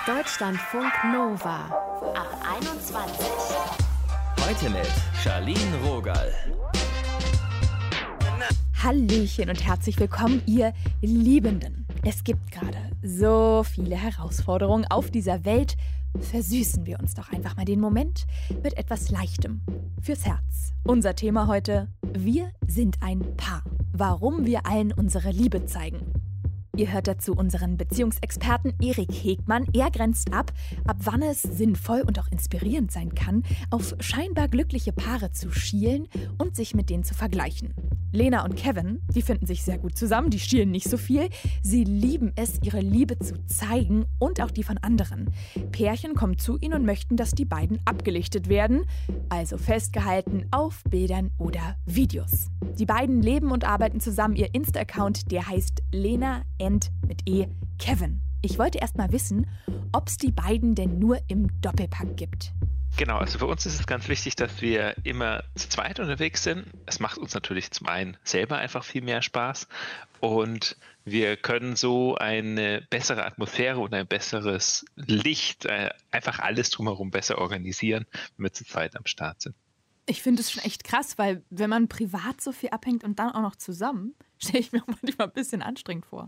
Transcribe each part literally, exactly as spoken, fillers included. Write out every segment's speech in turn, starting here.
Deutschlandfunk Nova ab einundzwanzig. Heute mit Charlene Rogal. Hallöchen und herzlich willkommen, ihr Liebenden. Es gibt gerade so viele Herausforderungen auf dieser Welt. Versüßen wir uns doch einfach mal den Moment mit etwas Leichtem fürs Herz. Unser Thema heute: Wir sind ein Paar. Warum wir allen unsere Liebe zeigen. Ihr hört dazu unseren Beziehungsexperten Erik Hegmann. Er grenzt ab, ab wann es sinnvoll und auch inspirierend sein kann, auf scheinbar glückliche Paare zu schielen und sich mit denen zu vergleichen. Lena und Kevin, die finden sich sehr gut zusammen, die schielen nicht so viel. Sie lieben es, ihre Liebe zu zeigen und auch die von anderen. Pärchen kommen zu ihnen und möchten, dass die beiden abgelichtet werden, also festgehalten auf Bildern oder Videos. Die beiden leben und arbeiten zusammen. Ihr Insta-Account, der heißt Lena and mit E Kevin. Ich wollte erst mal wissen, ob es die beiden denn nur im Doppelpack gibt. Genau, also für uns ist es ganz wichtig, dass wir immer zu zweit unterwegs sind. Es macht uns natürlich zum einen selber einfach viel mehr Spaß und wir können so eine bessere Atmosphäre und ein besseres Licht, äh, einfach alles drumherum besser organisieren, wenn wir zu zweit am Start sind. Ich finde es schon echt krass, weil wenn man privat so viel abhängt und dann auch noch zusammen, stelle ich mir manchmal ein bisschen anstrengend vor.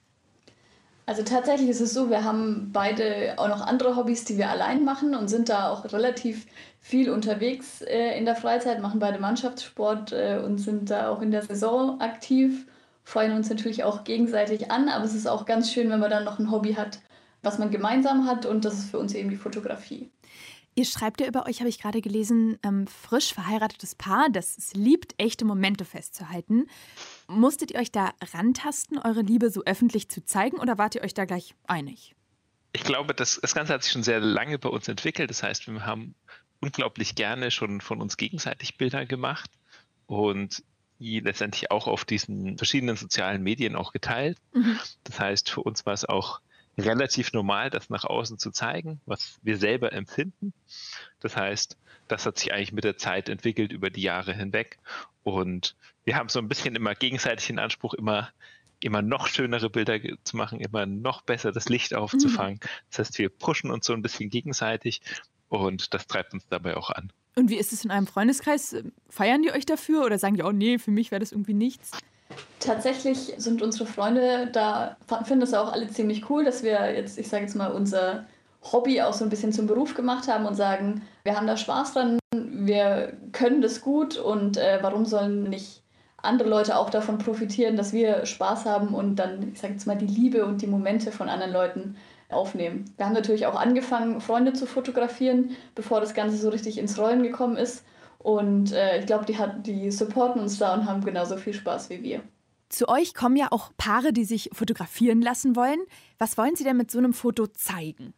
Also tatsächlich ist es so, wir haben beide auch noch andere Hobbys, die wir allein machen und sind da auch relativ viel unterwegs äh, in der Freizeit, machen beide Mannschaftssport äh, und sind da auch in der Saison aktiv, freuen uns natürlich auch gegenseitig an, aber es ist auch ganz schön, wenn man dann noch ein Hobby hat, was man gemeinsam hat, und das ist für uns eben die Fotografie. Ihr schreibt ja über euch, habe ich gerade gelesen, ähm, frisch verheiratetes Paar, das es liebt, echte Momente festzuhalten. Musstet ihr euch da rantasten, eure Liebe so öffentlich zu zeigen, oder wart ihr euch da gleich einig? Ich glaube, das, das Ganze hat sich schon sehr lange bei uns entwickelt. Das heißt, wir haben unglaublich gerne schon von uns gegenseitig Bilder gemacht und die letztendlich auch auf diesen verschiedenen sozialen Medien auch geteilt. Mhm. Das heißt, für uns war es auch relativ normal, das nach außen zu zeigen, was wir selber empfinden. Das heißt, das hat sich eigentlich mit der Zeit entwickelt über die Jahre hinweg. Und wir haben so ein bisschen immer gegenseitig den Anspruch, immer, immer noch schönere Bilder zu machen, immer noch besser das Licht aufzufangen. Mhm. Das heißt, wir pushen uns so ein bisschen gegenseitig und das treibt uns dabei auch an. Und wie ist es in einem Freundeskreis? Feiern die euch dafür oder sagen die, oh nee, für mich wäre das irgendwie nichts? Tatsächlich sind unsere Freunde da, finden das auch alle ziemlich cool, dass wir jetzt, ich sage jetzt mal, unser Hobby auch so ein bisschen zum Beruf gemacht haben und sagen, wir haben da Spaß dran, wir können das gut und äh, warum sollen nicht andere Leute auch davon profitieren, dass wir Spaß haben und dann, ich sage jetzt mal, die Liebe und die Momente von anderen Leuten aufnehmen. Wir haben natürlich auch angefangen, Freunde zu fotografieren, bevor das Ganze so richtig ins Rollen gekommen ist. Und äh, ich glaube, die, die supporten uns da und haben genauso viel Spaß wie wir. Zu euch kommen ja auch Paare, die sich fotografieren lassen wollen. Was wollen Sie denn mit so einem Foto zeigen?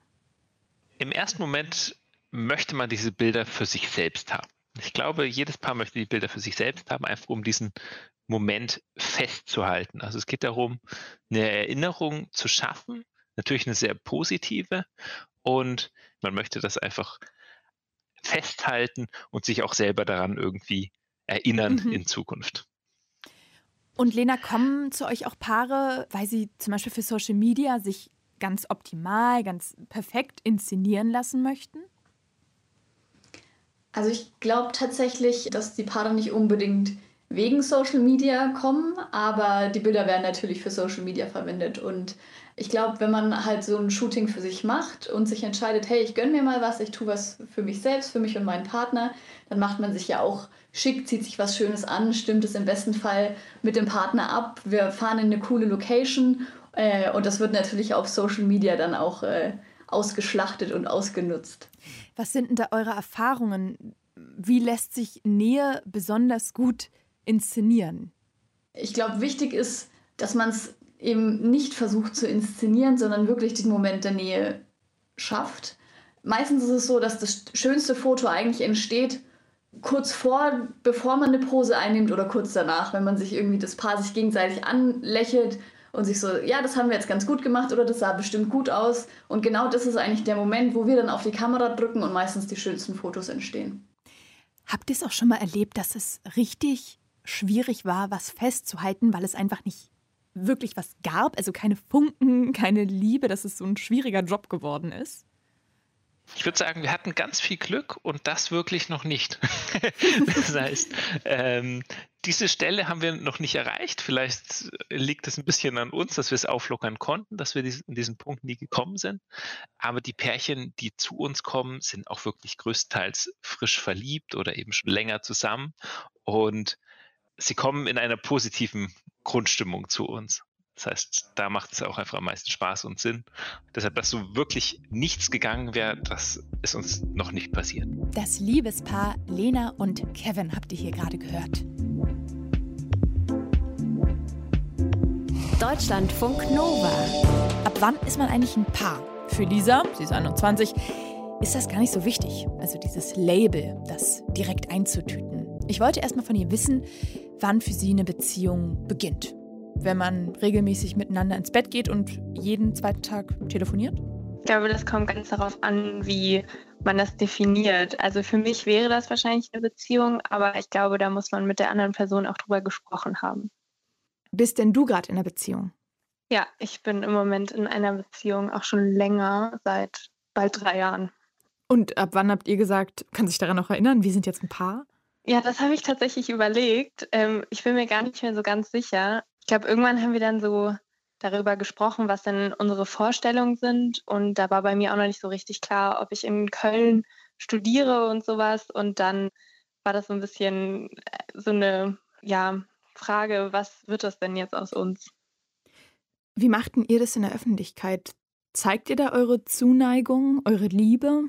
Im ersten Moment möchte man diese Bilder für sich selbst haben. Ich glaube, jedes Paar möchte die Bilder für sich selbst haben, einfach um diesen Moment festzuhalten. Also es geht darum, eine Erinnerung zu schaffen, natürlich eine sehr positive, und man möchte das einfach festhalten und sich auch selber daran irgendwie erinnern mhm. in Zukunft. Und Lena, kommen zu euch auch Paare, weil sie zum Beispiel für Social Media sich ganz optimal, ganz perfekt inszenieren lassen möchten? Also ich glaube tatsächlich, dass die Paare nicht unbedingt wegen Social Media kommen, aber die Bilder werden natürlich für Social Media verwendet. Und ich glaube, wenn man halt so ein Shooting für sich macht und sich entscheidet, hey, ich gönne mir mal was, ich tue was für mich selbst, für mich und meinen Partner, dann macht man sich ja auch schick, zieht sich was Schönes an, stimmt es im besten Fall mit dem Partner ab. Wir fahren in eine coole Location äh, und das wird natürlich auf Social Media dann auch äh, ausgeschlachtet und ausgenutzt. Was sind denn da eure Erfahrungen? Wie lässt sich Nähe besonders gut inszenieren? Ich glaube, wichtig ist, dass man es eben nicht versucht zu inszenieren, sondern wirklich den Moment der Nähe schafft. Meistens ist es so, dass das schönste Foto eigentlich entsteht kurz vor, bevor man eine Pose einnimmt, oder kurz danach, wenn man sich irgendwie das Paar sich gegenseitig anlächelt und sich so, ja, das haben wir jetzt ganz gut gemacht oder das sah bestimmt gut aus. Und genau das ist eigentlich der Moment, wo wir dann auf die Kamera drücken und meistens die schönsten Fotos entstehen. Habt ihr es auch schon mal erlebt, dass es richtig schwierig war, was festzuhalten, weil es einfach nicht wirklich was gab? Also keine Funken, keine Liebe, dass es so ein schwieriger Job geworden ist? Ich würde sagen, wir hatten ganz viel Glück und das wirklich noch nicht. Das heißt, ähm, diese Stelle haben wir noch nicht erreicht. Vielleicht liegt es ein bisschen an uns, dass wir es auflockern konnten, dass wir dies, in diesen Punkt nie gekommen sind. Aber die Pärchen, die zu uns kommen, sind auch wirklich größtenteils frisch verliebt oder eben schon länger zusammen. Und sie kommen in einer positiven Grundstimmung zu uns. Das heißt, da macht es auch einfach am meisten Spaß und Sinn. Deshalb, dass so wirklich nichts gegangen wäre, das ist uns noch nicht passiert. Das Liebespaar Lena und Kevin habt ihr hier gerade gehört. Deutschlandfunk Nova. Ab wann ist man eigentlich ein Paar? Für Lisa, sie ist einundzwanzig, ist das gar nicht so wichtig. Also dieses Label, das direkt einzutüten. Ich wollte erst mal von ihr wissen, wann für sie eine Beziehung beginnt. Wenn man regelmäßig miteinander ins Bett geht und jeden zweiten Tag telefoniert? Ich glaube, das kommt ganz darauf an, wie man das definiert. Also für mich wäre das wahrscheinlich eine Beziehung, aber ich glaube, da muss man mit der anderen Person auch drüber gesprochen haben. Bist denn du gerade in einer Beziehung? Ja, ich bin im Moment in einer Beziehung auch schon länger, seit bald drei Jahren. Und ab wann habt ihr gesagt, kann sich daran noch erinnern, wir sind jetzt ein Paar? Ja, das habe ich tatsächlich überlegt. Ähm, ich bin mir gar nicht mehr so ganz sicher. Ich glaube, irgendwann haben wir dann so darüber gesprochen, was denn unsere Vorstellungen sind. Und da war bei mir auch noch nicht so richtig klar, ob ich in Köln studiere und sowas. Und dann war das so ein bisschen so eine ja, Frage, was wird das denn jetzt aus uns? Wie machten ihr das in der Öffentlichkeit? Zeigt ihr da eure Zuneigung, eure Liebe?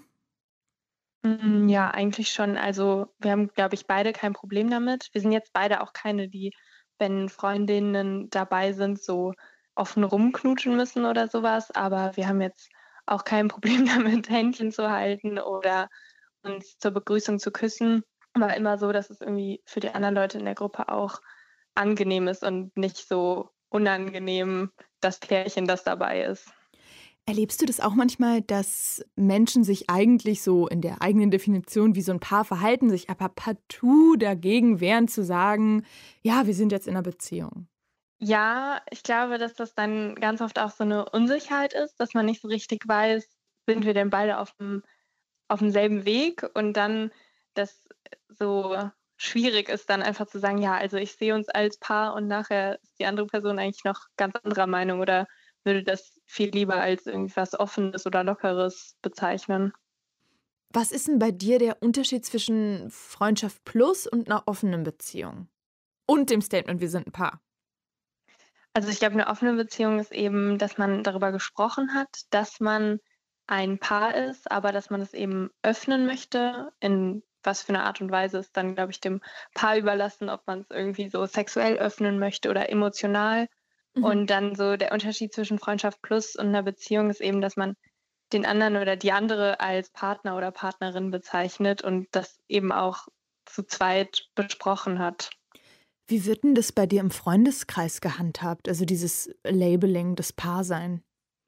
Ja, eigentlich schon. Also wir haben, glaube ich, beide kein Problem damit. Wir sind jetzt beide auch keine, die, wenn Freundinnen dabei sind, so offen rumknutschen müssen oder sowas. Aber wir haben jetzt auch kein Problem damit, Händchen zu halten oder uns zur Begrüßung zu küssen. Aber immer so, dass es irgendwie für die anderen Leute in der Gruppe auch angenehm ist und nicht so unangenehm, das Pärchen, das dabei ist. Erlebst du das auch manchmal, dass Menschen sich eigentlich so in der eigenen Definition wie so ein Paar verhalten, sich aber partout dagegen wehren zu sagen, ja, wir sind jetzt in einer Beziehung? Ja, ich glaube, dass das dann ganz oft auch so eine Unsicherheit ist, dass man nicht so richtig weiß, sind wir denn beide auf dem, auf demselben Weg? Und dann das so schwierig ist, dann einfach zu sagen, ja, also ich sehe uns als Paar und nachher ist die andere Person eigentlich noch ganz anderer Meinung oder würde das viel lieber als irgendwas Offenes oder Lockeres bezeichnen. Was ist denn bei dir der Unterschied zwischen Freundschaft plus und einer offenen Beziehung? Und dem Statement, wir sind ein Paar? Also ich glaube, eine offene Beziehung ist eben, dass man darüber gesprochen hat, dass man ein Paar ist, aber dass man es eben öffnen möchte. In was für eine Art und Weise ist dann, glaube ich, dem Paar überlassen, ob man es irgendwie so sexuell öffnen möchte oder emotional. Mhm. Und dann so der Unterschied zwischen Freundschaft plus und einer Beziehung ist eben, dass man den anderen oder die andere als Partner oder Partnerin bezeichnet und das eben auch zu zweit besprochen hat. Wie wird denn das bei dir im Freundeskreis gehandhabt, also dieses Labeling, das Paarsein?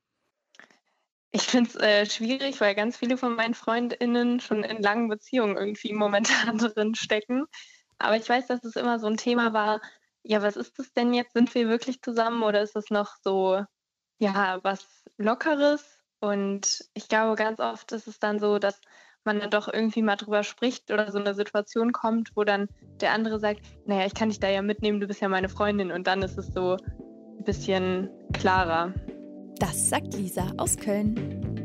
Ich finde es äh, schwierig, weil ganz viele von meinen FreundInnen schon in langen Beziehungen irgendwie momentan drin stecken. Aber ich weiß, dass es immer so ein Thema war, ja, was ist das denn jetzt? Sind wir wirklich zusammen oder ist es noch so, ja, was Lockeres? Und ich glaube, ganz oft ist es dann so, dass man dann doch irgendwie mal drüber spricht oder so eine Situation kommt, wo dann der andere sagt, naja, ich kann dich da ja mitnehmen, du bist ja meine Freundin. Und dann ist es so ein bisschen klarer. Das sagt Lisa aus Köln.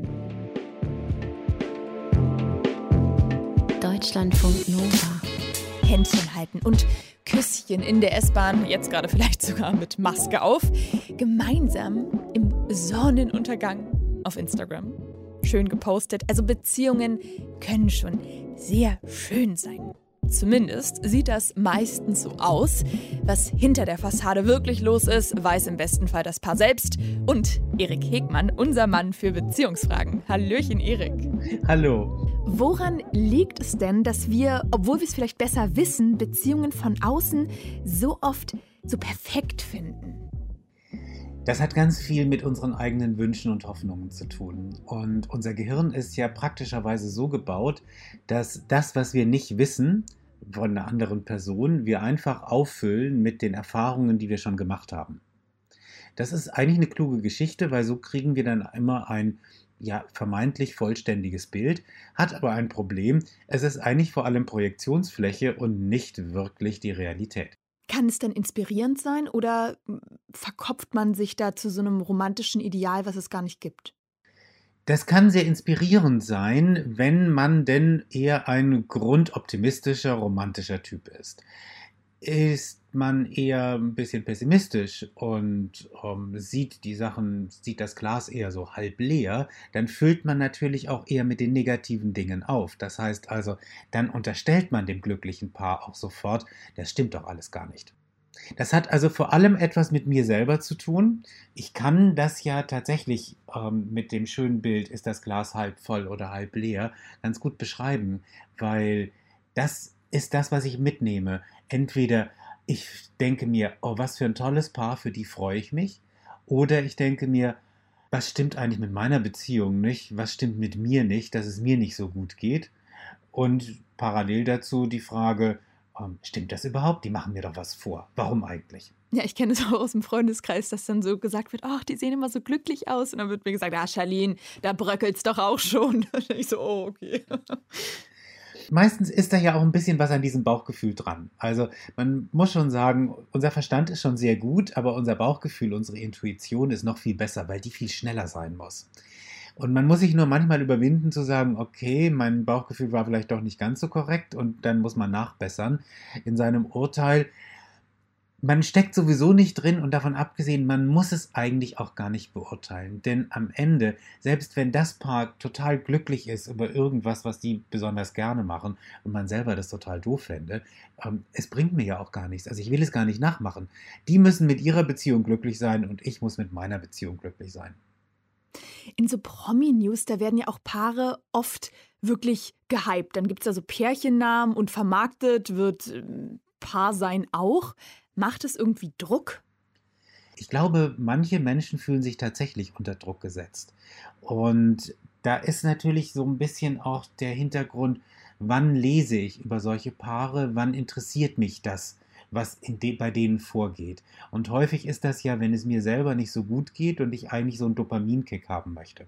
Deutschlandfunk Nova. Händchen halten und Küsschen in der S-Bahn, jetzt gerade vielleicht sogar mit Maske auf, gemeinsam im Sonnenuntergang auf Instagram. Schön gepostet. Also Beziehungen können schon sehr schön sein. Zumindest sieht das meistens so aus. Was hinter der Fassade wirklich los ist, weiß im besten Fall das Paar selbst. Und Erik Hegmann, unser Mann für Beziehungsfragen. Hallöchen, Erik. Hallo. Woran liegt es denn, dass wir, obwohl wir es vielleicht besser wissen, Beziehungen von außen so oft so perfekt finden? Das hat ganz viel mit unseren eigenen Wünschen und Hoffnungen zu tun. Und unser Gehirn ist ja praktischerweise so gebaut, dass das, was wir nicht wissen von einer anderen Person, wir einfach auffüllen mit den Erfahrungen, die wir schon gemacht haben. Das ist eigentlich eine kluge Geschichte, weil so kriegen wir dann immer ein ja, vermeintlich vollständiges Bild, hat aber ein Problem. Es ist eigentlich vor allem Projektionsfläche und nicht wirklich die Realität. Kann es denn inspirierend sein oder verkopft man sich da zu so einem romantischen Ideal, was es gar nicht gibt? Das kann sehr inspirierend sein, wenn man denn eher ein grundoptimistischer, romantischer Typ ist. Ist man eher ein bisschen pessimistisch und ähm, sieht die Sachen, sieht das Glas eher so halb leer, dann füllt man natürlich auch eher mit den negativen Dingen auf. Das heißt also, dann unterstellt man dem glücklichen Paar auch sofort, das stimmt doch alles gar nicht. Das hat also vor allem etwas mit mir selber zu tun. Ich kann das ja tatsächlich ähm, mit dem schönen Bild, ist das Glas halb voll oder halb leer, ganz gut beschreiben, weil das ist das, was ich mitnehme. Entweder ich denke mir, oh, was für ein tolles Paar, für die freue ich mich, oder ich denke mir, was stimmt eigentlich mit meiner Beziehung nicht, was stimmt mit mir nicht, dass es mir nicht so gut geht. Und parallel dazu die Frage, stimmt das überhaupt? Die machen mir doch was vor. Warum eigentlich? Ja, ich kenne es auch aus dem Freundeskreis, dass dann so gesagt wird, ach, die sehen immer so glücklich aus. Und dann wird mir gesagt, ah, Charlene, da bröckelt's doch auch schon. Und ich so, oh, okay. Meistens ist da ja auch ein bisschen was an diesem Bauchgefühl dran. Also man muss schon sagen, unser Verstand ist schon sehr gut, aber unser Bauchgefühl, unsere Intuition ist noch viel besser, weil die viel schneller sein muss. Und man muss sich nur manchmal überwinden zu sagen, okay, mein Bauchgefühl war vielleicht doch nicht ganz so korrekt und dann muss man nachbessern in seinem Urteil. Man steckt sowieso nicht drin und davon abgesehen, man muss es eigentlich auch gar nicht beurteilen. Denn am Ende, selbst wenn das Paar total glücklich ist über irgendwas, was die besonders gerne machen und man selber das total doof fände, ähm, es bringt mir ja auch gar nichts. Also ich will es gar nicht nachmachen. Die müssen mit ihrer Beziehung glücklich sein und ich muss mit meiner Beziehung glücklich sein. In so Promi-News, da werden ja auch Paare oft wirklich gehypt. Dann gibt es da so Pärchennamen und vermarktet wird äh, Paar sein auch. Macht es irgendwie Druck? Ich glaube, manche Menschen fühlen sich tatsächlich unter Druck gesetzt. Und da ist natürlich so ein bisschen auch der Hintergrund, wann lese ich über solche Paare, wann interessiert mich das, was in de- bei denen vorgeht. Und häufig ist das ja, wenn es mir selber nicht so gut geht und ich eigentlich so einen Dopaminkick haben möchte.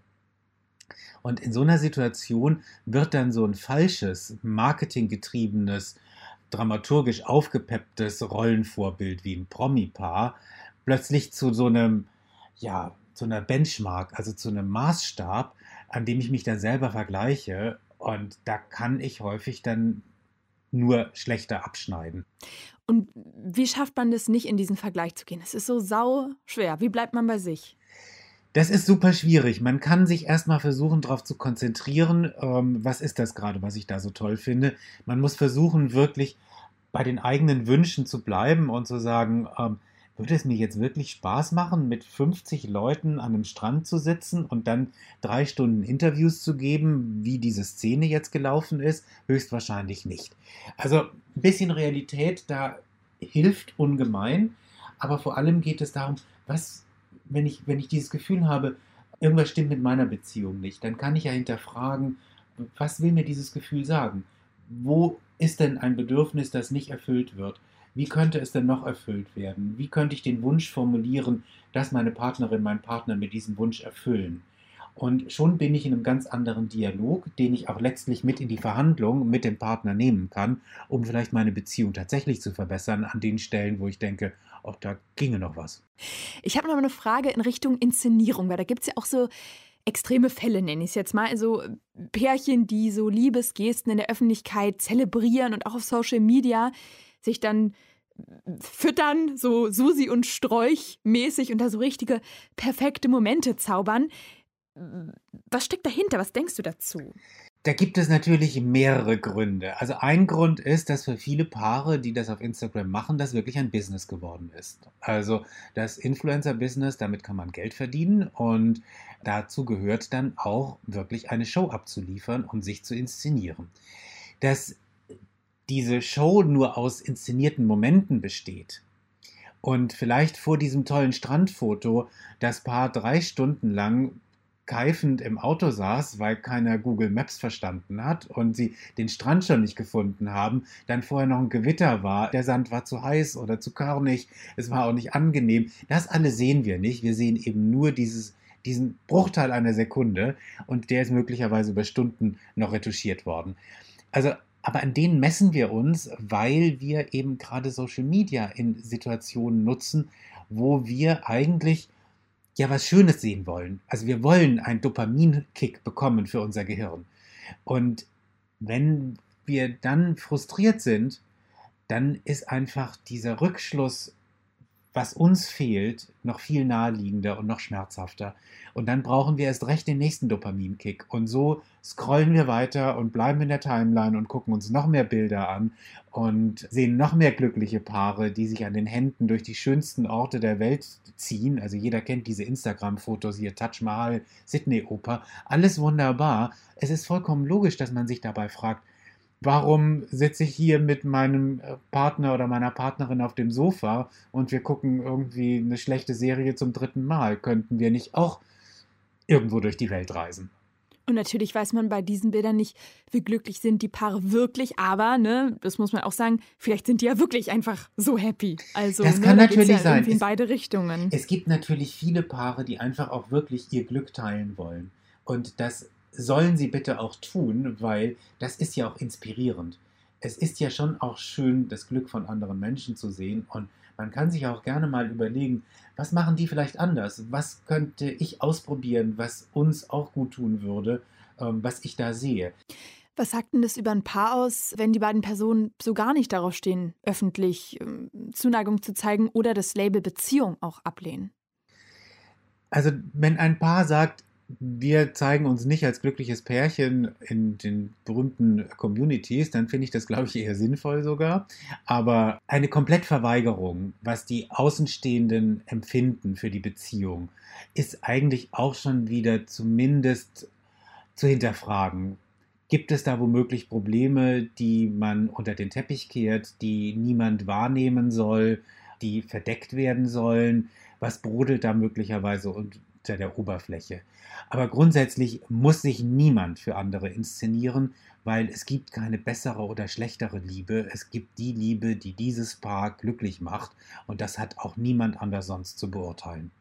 Und in so einer Situation wird dann so ein falsches, marketinggetriebenes, dramaturgisch aufgepepptes Rollenvorbild wie ein Promi-Paar plötzlich zu so einem, ja, zu einer Benchmark, also zu einem Maßstab, an dem ich mich dann selber vergleiche. Und da kann ich häufig dann nur schlechter abschneiden. Und wie schafft man das nicht, in diesen Vergleich zu gehen? Es ist so sau schwer. Wie bleibt man bei sich? Das ist super schwierig. Man kann sich erstmal versuchen, darauf zu konzentrieren, ähm, was ist das gerade, was ich da so toll finde. Man muss versuchen, wirklich bei den eigenen Wünschen zu bleiben und zu sagen, ähm, würde es mir jetzt wirklich Spaß machen, mit fünfzig Leuten an einem Strand zu sitzen und dann drei Stunden Interviews zu geben, wie diese Szene jetzt gelaufen ist? Höchstwahrscheinlich nicht. Also ein bisschen Realität, da hilft ungemein, aber vor allem geht es darum, was, wenn ich, wenn ich dieses Gefühl habe, irgendwas stimmt mit meiner Beziehung nicht, dann kann ich ja hinterfragen, was will mir dieses Gefühl sagen? Wo ist denn ein Bedürfnis, das nicht erfüllt wird? Wie könnte es denn noch erfüllt werden? Wie könnte ich den Wunsch formulieren, dass meine Partnerin, mein Partner mit diesem Wunsch erfüllen? Und schon bin ich in einem ganz anderen Dialog, den ich auch letztlich mit in die Verhandlung mit dem Partner nehmen kann, um vielleicht meine Beziehung tatsächlich zu verbessern an den Stellen, wo ich denke, oh, da ginge noch was. Ich habe noch eine Frage in Richtung Inszenierung, weil da gibt es ja auch so extreme Fälle, nenne ich es jetzt mal. Also Pärchen, die so Liebesgesten in der Öffentlichkeit zelebrieren und auch auf Social Media sich dann füttern, so Susi und Strolch mäßig und da so richtige perfekte Momente zaubern. Was steckt dahinter? Was denkst du dazu? Da gibt es natürlich mehrere Gründe. Also ein Grund ist, dass für viele Paare, die das auf Instagram machen, das wirklich ein Business geworden ist. Also das Influencer-Business, damit kann man Geld verdienen und dazu gehört dann auch wirklich eine Show abzuliefern und sich zu inszenieren. Dass diese Show nur aus inszenierten Momenten besteht und vielleicht vor diesem tollen Strandfoto das Paar drei Stunden lang keifend im Auto saß, weil keiner Google Maps verstanden hat und sie den Strand schon nicht gefunden haben, dann vorher noch ein Gewitter war, der Sand war zu heiß oder zu körnig, es war auch nicht angenehm. Das alles sehen wir nicht. Wir sehen eben nur dieses, diesen Bruchteil einer Sekunde und der ist möglicherweise über Stunden noch retuschiert worden. Also, aber an denen messen wir uns, weil wir eben gerade Social Media in Situationen nutzen, wo wir eigentlich ja was Schönes sehen wollen. Also wir wollen einen Dopaminkick bekommen für unser Gehirn. Und wenn wir dann frustriert sind, dann ist einfach dieser Rückschluss, was uns fehlt, noch viel naheliegender und noch schmerzhafter. Und dann brauchen wir erst recht den nächsten Dopaminkick. Und so scrollen wir weiter und bleiben in der Timeline und gucken uns noch mehr Bilder an und sehen noch mehr glückliche Paare, die sich an den Händen durch die schönsten Orte der Welt ziehen. Also jeder kennt diese Instagram-Fotos hier, Taj Mahal, Sydney-Oper, alles wunderbar. Es ist vollkommen logisch, dass man sich dabei fragt, warum sitze ich hier mit meinem Partner oder meiner Partnerin auf dem Sofa und wir gucken irgendwie eine schlechte Serie zum dritten Mal? Könnten wir nicht auch irgendwo durch die Welt reisen? Und natürlich weiß man bei diesen Bildern nicht, wie glücklich sind die Paare wirklich, aber, ne, das muss man auch sagen, vielleicht sind die ja wirklich einfach so happy. Also, das ne, kann da natürlich geht's ja sein. irgendwie in Es, beide Richtungen. es gibt natürlich viele Paare, die einfach auch wirklich ihr Glück teilen wollen. Und das sollen sie bitte auch tun, weil das ist ja auch inspirierend. Es ist ja schon auch schön, das Glück von anderen Menschen zu sehen und man kann sich auch gerne mal überlegen, was machen die vielleicht anders? Was könnte ich ausprobieren, was uns auch gut tun würde, ähm, was ich da sehe? Was sagt denn das über ein Paar aus, wenn die beiden Personen so gar nicht darauf stehen, öffentlich ähm, Zuneigung zu zeigen oder das Label Beziehung auch ablehnen? Also wenn ein Paar sagt, wir zeigen uns nicht als glückliches Pärchen in den berühmten Communities, dann finde ich das, glaube ich, eher sinnvoll sogar. Aber eine Komplettverweigerung, was die Außenstehenden empfinden für die Beziehung, ist eigentlich auch schon wieder zumindest zu hinterfragen. Gibt es da womöglich Probleme, die man unter den Teppich kehrt, die niemand wahrnehmen soll, die verdeckt werden sollen? Was brodelt da möglicherweise unter der Oberfläche? Aber grundsätzlich muss sich niemand für andere inszenieren, weil es gibt keine bessere oder schlechtere Liebe. Es gibt die Liebe, die dieses Paar glücklich macht und das hat auch niemand anders sonst zu beurteilen.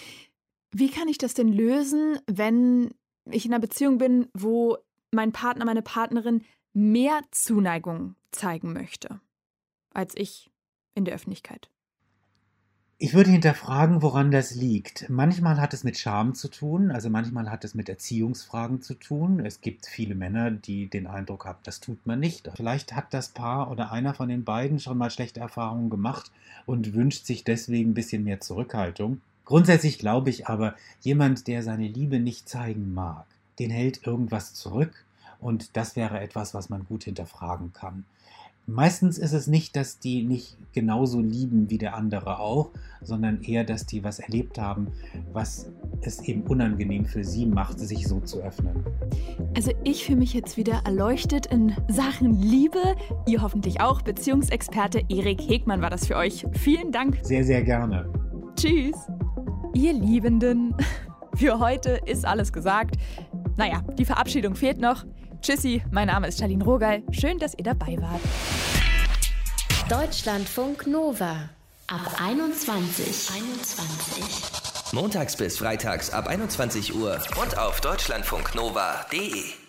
Wie kann ich das denn lösen, wenn ich in einer Beziehung bin, wo mein Partner, meine Partnerin mehr Zuneigung zeigen möchte als ich in der Öffentlichkeit? Ich würde hinterfragen, woran das liegt. Manchmal hat es mit Scham zu tun, also manchmal hat es mit Erziehungsfragen zu tun. Es gibt viele Männer, die den Eindruck haben, das tut man nicht. Vielleicht hat das Paar oder einer von den beiden schon mal schlechte Erfahrungen gemacht und wünscht sich deswegen ein bisschen mehr Zurückhaltung. Grundsätzlich glaube ich aber, jemand, der seine Liebe nicht zeigen mag, den hält irgendwas zurück und das wäre etwas, was man gut hinterfragen kann. Meistens ist es nicht, dass die nicht genauso lieben wie der andere auch, sondern eher, dass die was erlebt haben, was es eben unangenehm für sie macht, sich so zu öffnen. Also ich fühle mich jetzt wieder erleuchtet in Sachen Liebe. Ihr hoffentlich auch. Beziehungsexperte Erik Hegmann war das für euch. Vielen Dank. Sehr, sehr gerne. Tschüss. Ihr Liebenden, für heute ist alles gesagt. Naja, die Verabschiedung fehlt noch. Tschüssi, mein Name ist Charlene Rogal. Schön, dass ihr dabei wart. Deutschlandfunk Nova ab einundzwanzig. einundzwanzig. Montags bis freitags ab einundzwanzig Uhr und auf deutschlandfunknova punkt de.